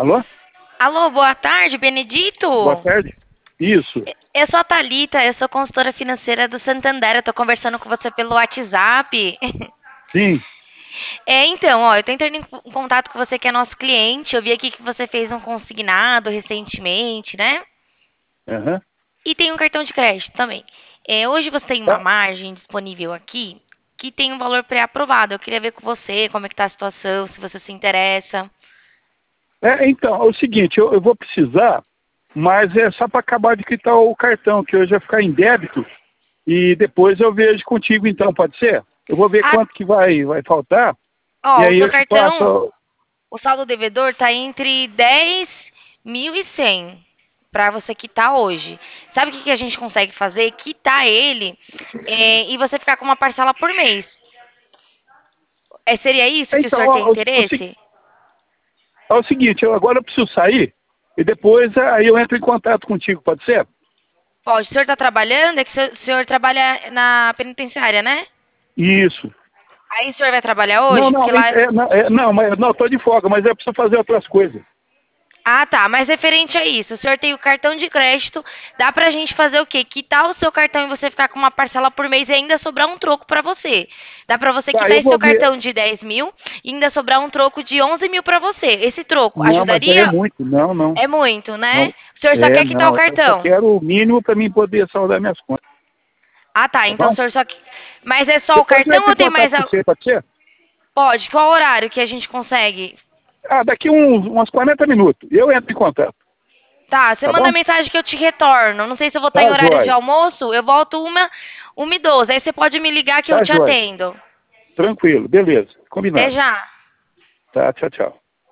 Alô? Alô, boa tarde, Benedito. Boa tarde. Isso. Eu sou a Thalita, eu sou consultora financeira do Santander, eu tô conversando com você pelo WhatsApp. Sim. Então, ó, eu tô entrando em contato com você que é nosso cliente, eu vi aqui que você fez um consignado recentemente, né? Aham. E tem um cartão de crédito também. Hoje você tem uma Tá. margem disponível aqui que tem um valor pré-aprovado. Eu queria ver com você como é que tá a situação, se você se interessa. Então, é o seguinte, eu vou precisar, mas é só para acabar de quitar o cartão, que hoje vai ficar em débito, e depois eu vejo contigo então, pode ser? Eu vou ver Ah, quanto que vai faltar, e ó, o aí seu eu te cartão, passo. o saldo devedor está entre 10.100 para você quitar hoje. Sabe o que que a gente consegue fazer? Quitar ele e você ficar com uma parcela por mês. Seria isso que o Então, senhor tem ó, interesse? é o seguinte, agora eu preciso sair, e depois aí eu entro em contato contigo, pode ser? Pode. O senhor está trabalhando? É que o senhor trabalha na penitenciária, né? Isso. Aí o senhor vai trabalhar Não, hoje? não, Porque lá. não, mas não, tô de folga, mas eu preciso fazer outras coisas. Ah, tá. Mas referente a isso, o senhor tem o cartão de crédito, dá pra gente fazer o quê? Quitar o seu cartão e você ficar com uma parcela por mês e ainda sobrar um troco pra você. Dá pra você Tá, quitar eu esse seu vou ver. cartão de 10.000 e ainda sobrar um troco de 11.000 pra você. Esse troco Não, mas aí é ajudaria? muito. Não, não. É muito, né? Não. O senhor só quer quitar o Não. Eu só cartão? quero o mínimo para mim poder saldar minhas contas, Ah, tá. tá Então o bom? senhor só. Mas é só o Depois eu cartão entro ou em tem contato mais. com você, pode ser? Pode. Qual horário que a gente consegue? Ah, daqui umas 40 minutos. Eu entro em contato, Tá, você tá manda bom? mensagem que eu te retorno. Não sei se eu vou estar em Tá horário de jóia. almoço. Eu volto 1h12. Aí você pode me ligar que eu Tá te jóia. atendo. Tranquilo. Beleza. Até Combinado. já. Tá, tchau, tchau.